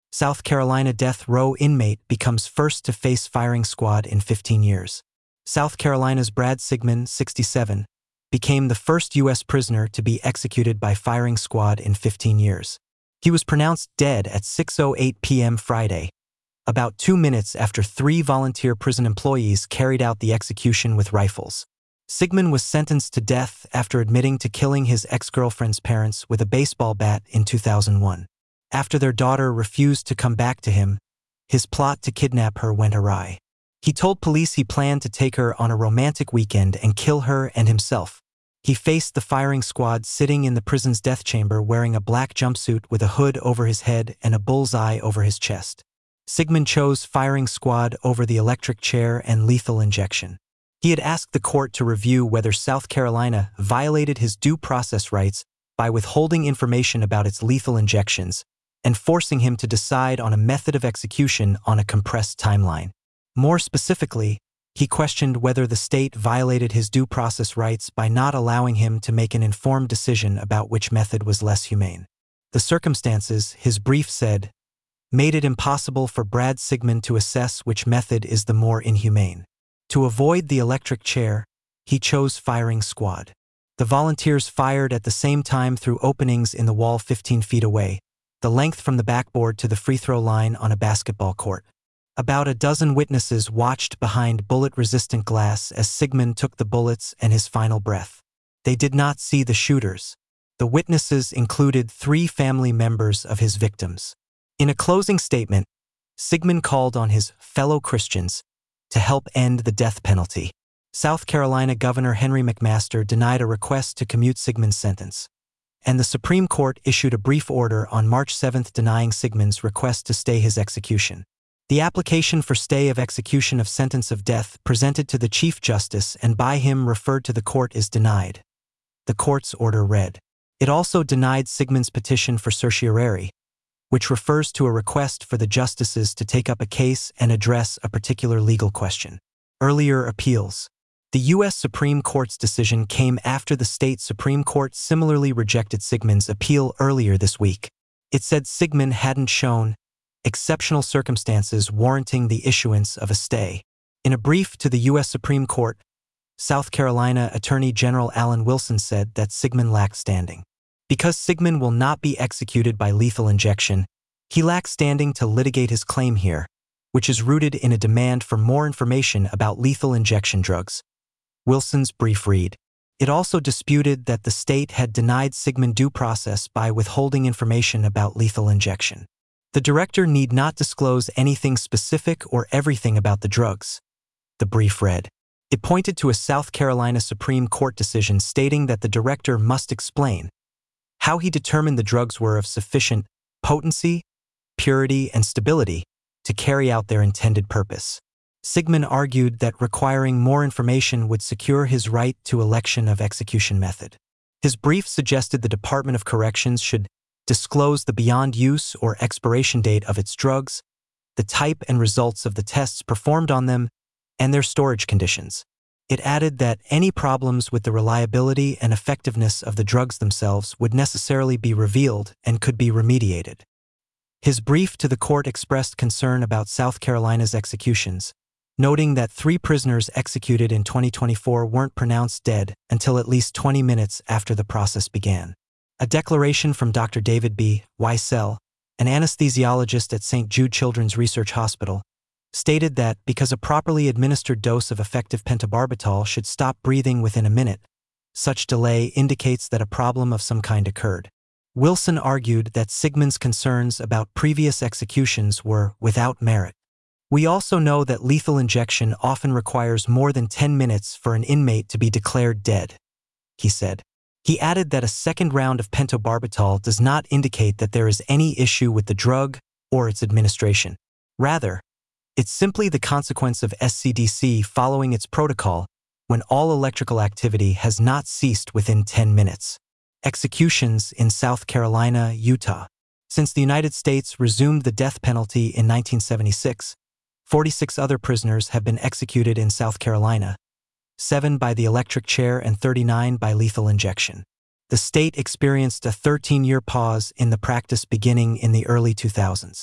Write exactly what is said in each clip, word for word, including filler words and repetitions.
South Carolina death row inmate becomes first to face firing squad in fifteen years. South Carolina's Brad Sigmon, sixty-seven, became the first U S prisoner to be executed by firing squad in fifteen years. He was pronounced dead at six oh eight p m Friday, about two minutes after three volunteer prison employees carried out the execution with rifles. Sigmon was sentenced to death after admitting to killing his ex-girlfriend's parents with a baseball bat in two thousand one. After their daughter refused to come back to him, his plot to kidnap her went awry. He told police he planned to take her on a romantic weekend and kill her and himself. He faced the firing squad sitting in the prison's death chamber wearing a black jumpsuit with a hood over his head and a bullseye over his chest. Sigmon chose firing squad over the electric chair and lethal injection. He had asked the court to review whether South Carolina violated his due process rights by withholding information about its lethal injections and forcing him to decide on a method of execution on a compressed timeline. More specifically, he questioned whether the state violated his due process rights by not allowing him to make an informed decision about which method was less humane. The circumstances, his brief said, made it impossible for Brad Sigmon to assess which method is the more inhumane. To avoid the electric chair, he chose firing squad. The volunteers fired at the same time through openings in the wall fifteen feet away, the length from the backboard to the free throw line on a basketball court. About a dozen witnesses watched behind bullet-resistant glass as Sigmon took the bullets and his final breath. They did not see the shooters. The witnesses included three family members of his victims. In a closing statement, Sigmon called on his fellow Christians to help end the death penalty. South Carolina Governor Henry McMaster denied a request to commute Sigmon's sentence, and the Supreme Court issued a brief order on March seventh denying Sigmon's request to stay his execution. The application for stay of execution of sentence of death presented to the Chief Justice and by him referred to the court is denied. The court's order read. It also denied Sigmon's petition for certiorari, which refers to a request for the justices to take up a case and address a particular legal question. Earlier appeals. The U S Supreme Court's decision came after the state Supreme Court similarly rejected Sigmon's appeal earlier this week. It said Sigmon hadn't shown exceptional circumstances warranting the issuance of a stay. In a brief to the U S Supreme Court, South Carolina Attorney General Alan Wilson said that Sigmon lacked standing. Because Sigmon will not be executed by lethal injection, he lacks standing to litigate his claim here, which is rooted in a demand for more information about lethal injection drugs. Wilson's brief read. It also disputed that the state had denied Sigmon due process by withholding information about lethal injection. The director need not disclose anything specific or everything about the drugs, the brief read. It pointed to a South Carolina Supreme Court decision stating that the director must explain how he determined the drugs were of sufficient potency, purity, and stability to carry out their intended purpose. Sigmon argued that requiring more information would secure his right to election of execution method. His brief suggested the Department of Corrections should disclose the beyond use or expiration date of its drugs, the type and results of the tests performed on them, and their storage conditions. It added that any problems with the reliability and effectiveness of the drugs themselves would necessarily be revealed and could be remediated. His brief to the court expressed concern about South Carolina's executions, noting that three prisoners executed in twenty twenty-four weren't pronounced dead until at least twenty minutes after the process began. A declaration from Doctor David B. Weissel, an anesthesiologist at Saint Jude Children's Research Hospital, stated that because a properly administered dose of effective pentobarbital should stop breathing within a minute, such delay indicates that a problem of some kind occurred. Wilson argued that Sigmon's concerns about previous executions were without merit. We also know that lethal injection often requires more than ten minutes for an inmate to be declared dead, he said. He added that a second round of pentobarbital does not indicate that there is any issue with the drug or its administration. Rather, it's simply the consequence of S C D C following its protocol when all electrical activity has not ceased within ten minutes. Executions in South Carolina, Utah. Since the United States resumed the death penalty in nineteen seventy-six, forty-six other prisoners have been executed in South Carolina, seven by the electric chair and thirty-nine by lethal injection. The state experienced a thirteen-year pause in the practice beginning in the early two thousands.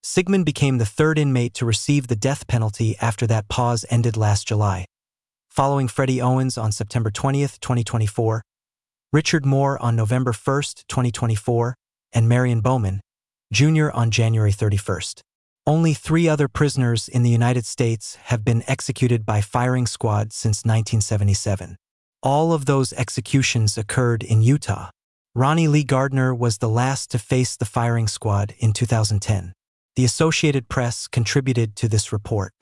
Sigmund became the third inmate to receive the death penalty after that pause ended last July, following Freddie Owens on September twentieth, twenty twenty-four, Richard Moore on November first, twenty twenty-four, and Marion Bowman, Junior on January thirty-first. Only three other prisoners in the United States have been executed by firing squad since nineteen seventy-seven. All of those executions occurred in Utah. Ronnie Lee Gardner was the last to face the firing squad in two thousand ten. The Associated Press contributed to this report.